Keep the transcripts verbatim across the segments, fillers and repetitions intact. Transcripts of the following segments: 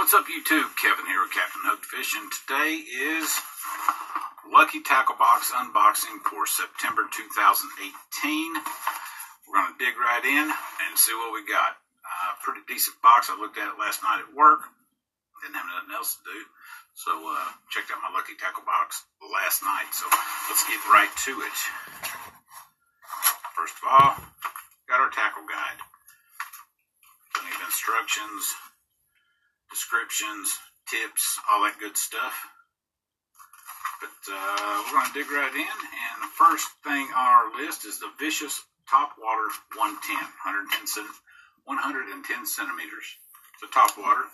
What's up, YouTube? Kevin here with Captain Hooked Fish, and today is Lucky Tackle Box unboxing for September two thousand eighteen. We're going to dig right in and see what we got. Uh, pretty decent box. I looked at it last night at work. Didn't have nothing else to do, so uh, checked out my Lucky Tackle Box last night. So let's get right to it. First of all, got our tackle guide. Plenty of instructions, descriptions, tips, all that good stuff. But uh, we're going to dig right in, and the first thing on our list is the Vicious Top Water one ten, one hundred ten centimeters. It's a top water.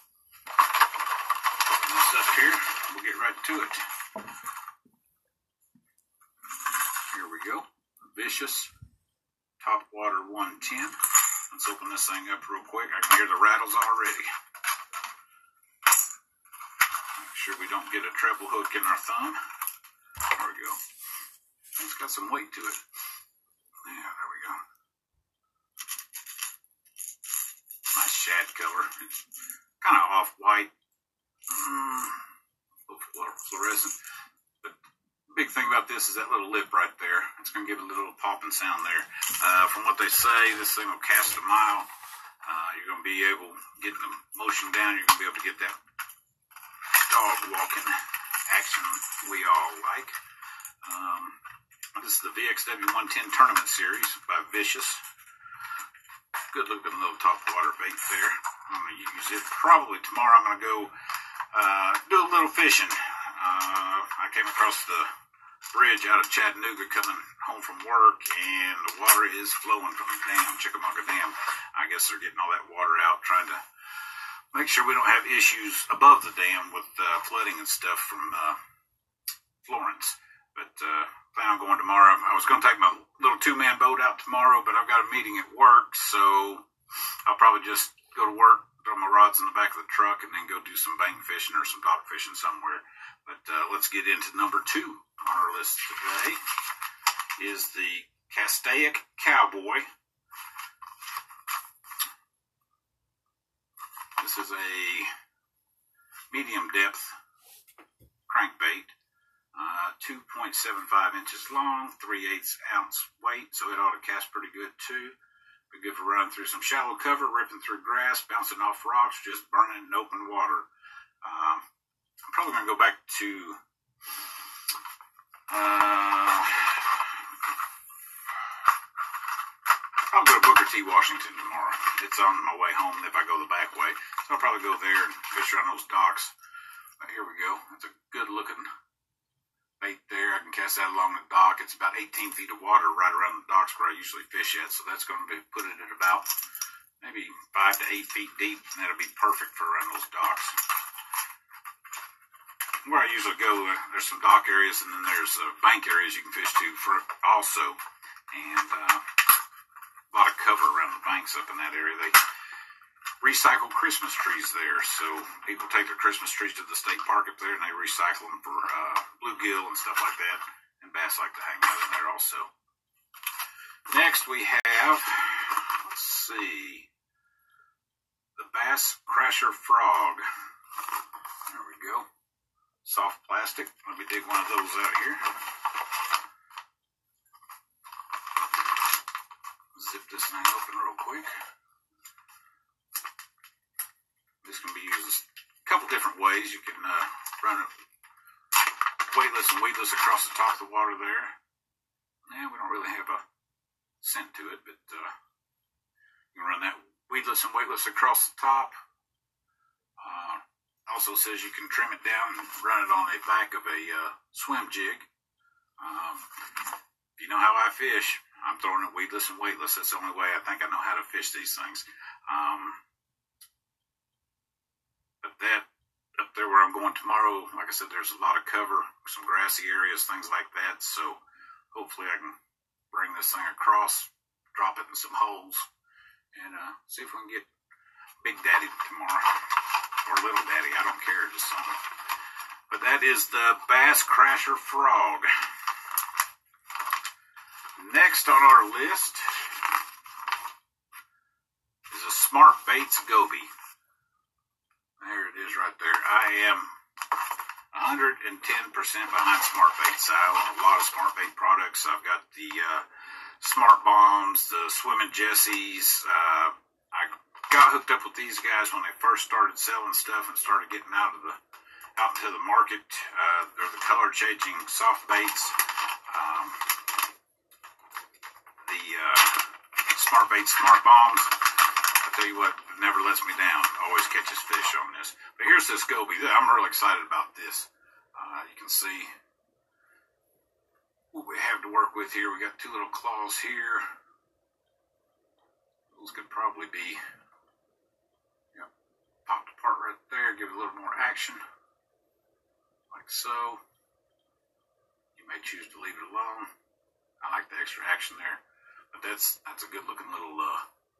Open this up here, we'll get right to it. Here we go, Vicious Top Water one ten. Let's open this thing up real quick. I can hear the rattles already. Make sure we don't get a treble hook in our thumb. There we go. It's got some weight to it. Yeah, there we go. Nice shad color. It's kind of off-white. Mm, fluorescent. But the big thing about this is that little lip right there. It's going to give it a little popping sound there. Uh, from what they say, this thing will cast a mile. Uh, you're going to be able, getting the motion down, you're going to be able to get that dog walking action we all like. Um, this is the V X W one ten Tournament Series by Vicious. Good looking little top water bait there. I'm going to use it probably tomorrow. I'm going to go uh, do a little fishing. Uh, I came across the bridge out of Chattanooga coming home from work, and the water is flowing from the dam, Chickamauga Dam. I guess they're getting all that water out, trying to make sure we don't have issues above the dam with uh, flooding and stuff from uh, Florence. But uh, plan on going tomorrow. I was going to take my little two-man boat out tomorrow, but I've got a meeting at work, so I'll probably just go to work, throw my rods in the back of the truck, and then go do some bank fishing or some dock fishing somewhere. But uh, let's get into number two on our list today. Is the Castaic Cowboy. This is a medium depth crankbait, uh, two point seven five inches long, three eighths ounce weight, so it ought to cast pretty good too. Be good for running through some shallow cover, ripping through grass, bouncing off rocks, just burning in open water. Um, I'm probably going to go back to uh, I'll go to Booker T, Washington tomorrow. It's on my way home if I go the back way. So I'll probably go there and fish around those docks. But here we go. It's a good looking bait there. I can cast that along the dock. It's about eighteen feet of water right around the docks where I usually fish at. So that's going to be put it at about maybe five to eight feet deep. And that'll be perfect for around those docks. Where I usually go, uh, there's some dock areas and then there's uh, bank areas you can fish to for also. And uh, a lot of cover around the banks up in that area. They recycle Christmas trees there, so people take their Christmas trees to the state park up there and they recycle them for uh, bluegill and stuff like that, and bass like to hang out in there also. Next we have, let's see, the Bass Crasher Frog. There we go. Soft plastic. Let me dig one of those out here. Zip this thing open real quick. This can be used a couple different ways. You can uh, run it weightless and weedless across the top of the water there. Yeah, we don't really have a scent to it, but uh, you can run that weedless and weightless across the top. Uh, also says you can trim it down and run it on the back of a uh, swim jig. Um, if you know how I fish, I'm throwing it weedless and weightless. That's the only way I think I know how to fish these things. Um, but that, up there where I'm going tomorrow, like I said, there's a lot of cover, some grassy areas, things like that. So hopefully I can bring this thing across, drop it in some holes, and uh, see if we can get Big Daddy tomorrow. Or Little Daddy, I don't care, just something. But that is the Bass Crasher Frog. Next on our list is a Smart Baits Goby. There it is right there. I am one hundred ten percent behind SmartBaits. I own a lot of SmartBait products. I've got the uh, Smart Bombs, the Swimming Jessies. Uh, I got hooked up with these guys when they first started selling stuff and started getting out of the out into the market. Uh, they're the color changing soft baits. Um, the uh, SmartBait Smart Bombs. I tell you what, it never lets me down. Always catches fish on this. But here's this goby. I'm really excited about this. Uh, you can see what we have to work with here. We got two little claws here. Those could probably be, yep, popped apart right there. Give it a little more action, like so. You may choose to leave it alone. I like the extra action there, but that's that's a good looking little uh,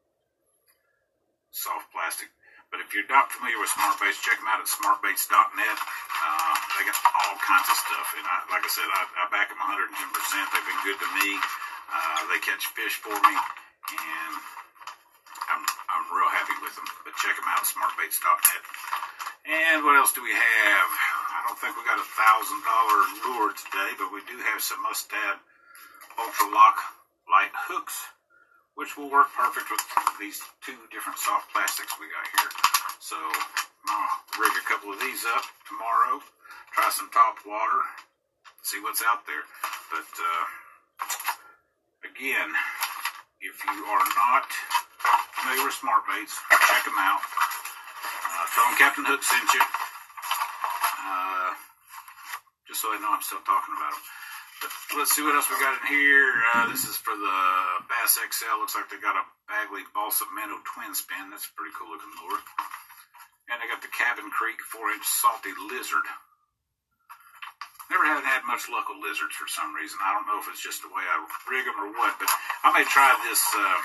soft plastic. But if you're not familiar with SmartBaits, check them out at smart baits dot net. Uh, they got all kinds of stuff. And I, like I said, I, I back them one hundred ten percent. They've been good to me. Uh, they catch fish for me. And I'm, I'm real happy with them. But check them out at smart baits dot net. And what else do we have? I don't think we got a one thousand dollar lure today, but we do have some Mustad Ultra Lock light hooks, which will work perfect with these two different soft plastics we got here. So I'll rig a couple of these up tomorrow, try some top water, see what's out there. But uh, again, if you are not familiar with SmartBaits, check them out. Uh, tell them Captain Hook sent you, uh, just so they know I'm still talking about them. But let's see what else we got in here. Uh, this is for the Bass X L. Looks like they got a Bagley Balsa Minnow Twin Spin. That's a pretty cool looking lure. And they got the Cabin Creek four inch Salty Lizard. Never haven't had much luck with lizards for some reason. I don't know if it's just the way I rig them or what, but I may try this uh,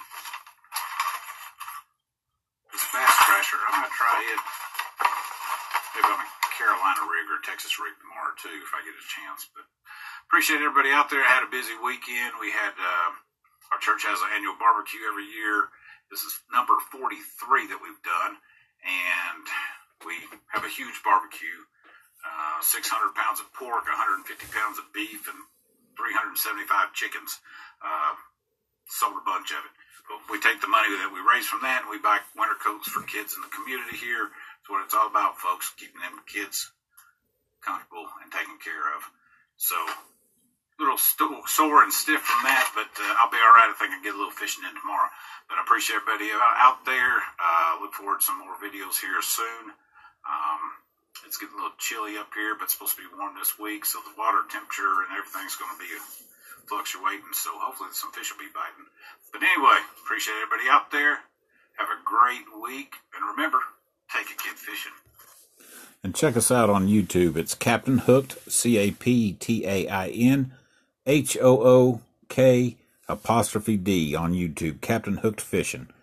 this Bass Crasher. I'm going to try it maybe on a Carolina rig or Texas rig tomorrow too if I get a chance. But appreciate everybody out there. I had a busy weekend. We had, uh, our church has an annual barbecue every year. This is number forty-three that we've done. And we have a huge barbecue. Uh, six hundred pounds of pork, one hundred fifty pounds of beef, and three hundred seventy-five chickens. Uh, sold a bunch of it. But we take the money that we raise from that and we buy winter coats for kids in the community here. That's what it's all about, folks. Keeping them kids comfortable and taken care of. So, a little st- sore and stiff from that, but uh, I'll be all right if I can get a little fishing in tomorrow. But I appreciate everybody out there. Uh, look forward to some more videos here soon. Um, it's getting a little chilly up here, but it's supposed to be warm this week, so the water temperature and everything's going to be fluctuating, so hopefully some fish will be biting. But anyway, appreciate everybody out there. Have a great week, and remember, take a kid fishing. And check us out on YouTube. It's Captain Hooked, C A P T A I N H O O K apostrophe D on YouTube. Captain Hooked Fishing.